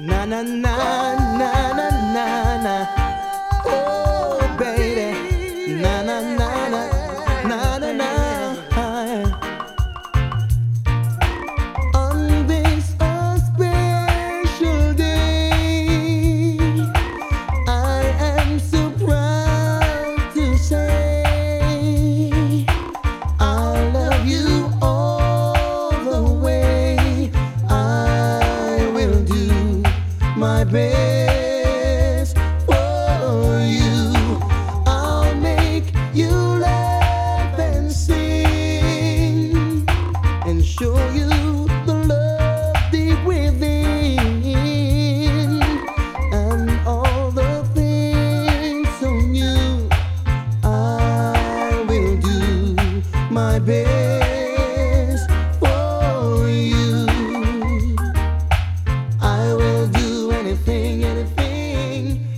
Na na na na na na na. Oh baby, na na na na na na na. On this special day, I am so proud to say I love you all the way. I will do my best for you. I'll make you laugh and sing and show you the love deep within and all the things so new. I will do my best for you. I will do anything, anything